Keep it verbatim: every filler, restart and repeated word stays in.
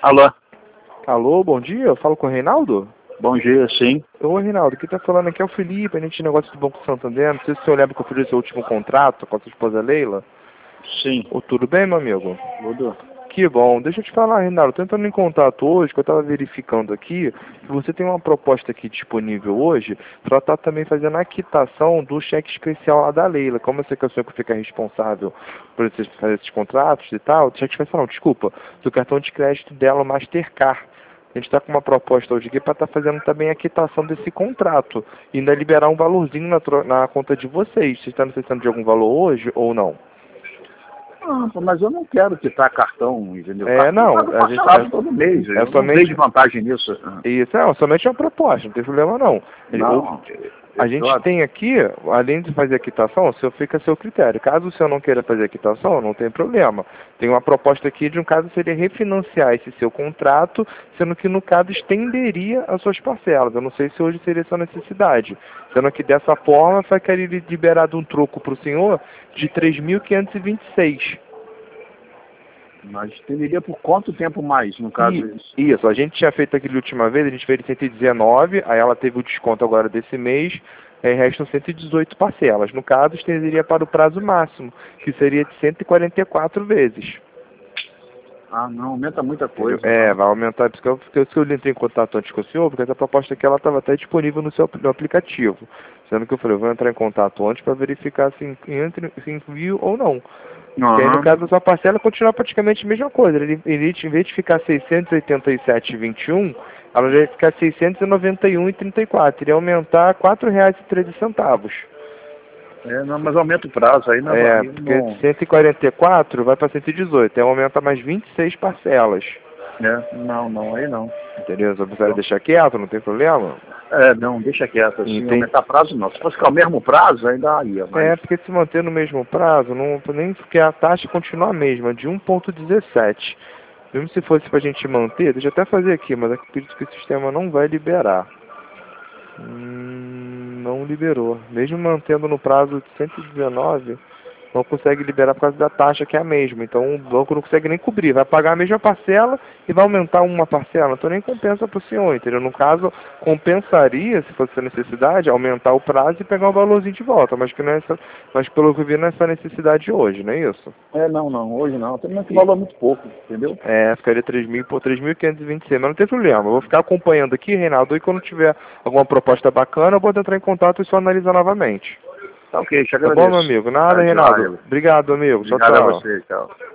Alô? Alô, bom dia, eu falo com o Reinaldo? Bom dia, sim. Oi, Reinaldo, quem tá falando aqui é o Felipe, a gente negócio do Banco Santander, não sei se o senhor lembra que eu fiz o seu último contrato com a sua esposa Leila. Sim. Ô, tudo bem, meu amigo? Tudo. Que bom, deixa eu te falar, Reinaldo, tô entrando em contato hoje, que eu estava verificando aqui, que você tem uma proposta aqui disponível hoje, para estar também fazendo a quitação do cheque especial lá da Leila. Como eu sei que é o senhor que fica responsável por esses, fazer esses contratos e tal, cheque especial não, desculpa, do cartão de crédito dela, o Mastercard. A gente está com uma proposta hoje aqui para estar fazendo também a quitação desse contrato e ainda liberar um valorzinho na, tro- na conta de vocês. Vocês estão necessitando de algum valor hoje ou não? Ah, mas eu não quero quitar cartão, entendeu? É, Cartão não, paga a gente parcelado é, todo mês. é Eu não somente vejo vantagem nisso. isso, não, somente uma proposta, não tem problema não. Não. A gente tem aqui, além de fazer a quitação, o senhor fica a seu critério. Caso o senhor não queira fazer a quitação, não tem problema. Tem uma proposta aqui de um caso seria refinanciar esse seu contrato, sendo que no caso estenderia as suas parcelas. Eu não sei se hoje seria sua necessidade. Sendo que dessa forma ficaria liberado um troco para o senhor de três mil quinhentos e vinte e seis. Mas teria por quanto tempo mais, no caso E, isso? isso, a gente tinha feito aquele última vez, a gente fez cento e dezenove, aí ela teve o desconto agora desse mês, aí restam cento e dezoito parcelas. No caso, estenderia para o prazo máximo, que seria de cento e quarenta e quatro vezes. Ah, não, aumenta muita coisa. É, Não. vai aumentar, porque eu, porque eu entrei em contato antes com o senhor, porque essa proposta aqui ela estava até disponível no seu no aplicativo. Sendo que eu falei, eu vou entrar em contato antes para verificar se, entre, se envio ou não. Porque aí, no caso, a sua parcela continua praticamente a mesma coisa. Ele, ele, em vez de ficar seiscentos e oitenta e sete reais e vinte e um centavos, ela já ia ficar seiscentos e noventa e um reais e trinta e quatro centavos. Iria aumentar quatro reais e treze centavos. É, não, mas aumenta o prazo aí, não. É, Aí porque não... de cento e quarenta e quatro vai para cento e dezoito. Aí aumenta mais vinte e seis parcelas. É, não, não, aí não. Entendeu? Só precisaria deixar quieto, não tem problema? É, não, deixa quieto, assim, Entendi. aumentar prazo não. Se fosse ficar o mesmo prazo, ainda ia, mas... É, porque se manter no mesmo prazo, não, nem porque a taxa continua a mesma, de um vírgula dezessete. Mesmo se fosse pra gente manter, deixa eu até fazer aqui, mas acredito que o sistema não vai liberar. Hum, não liberou. Mesmo mantendo no prazo de cento e dezenove, não consegue liberar por causa da taxa que é a mesma. Então o banco não consegue nem cobrir. Vai pagar a mesma parcela e vai aumentar uma parcela. Então nem compensa para o senhor, entendeu? No caso, compensaria, se fosse a necessidade, aumentar o prazo e pegar o valorzinho de volta. Mas, que não é essa, mas pelo que eu vi, não é essa necessidade hoje, não é isso? É, não, não, hoje não. Tem esse valor muito pouco, entendeu? É, ficaria três mil por três mil quinhentos e vinte e seis, mas não tem problema. Eu vou ficar acompanhando aqui, Reinaldo, e quando tiver alguma proposta bacana, eu vou entrar em contato e só analisar novamente. Tá ok, te Tá agradeço. bom, meu amigo? Nada, Tá, Reinaldo. joia. Obrigado, amigo. Tchau, Obrigado a tchau. você, tchau.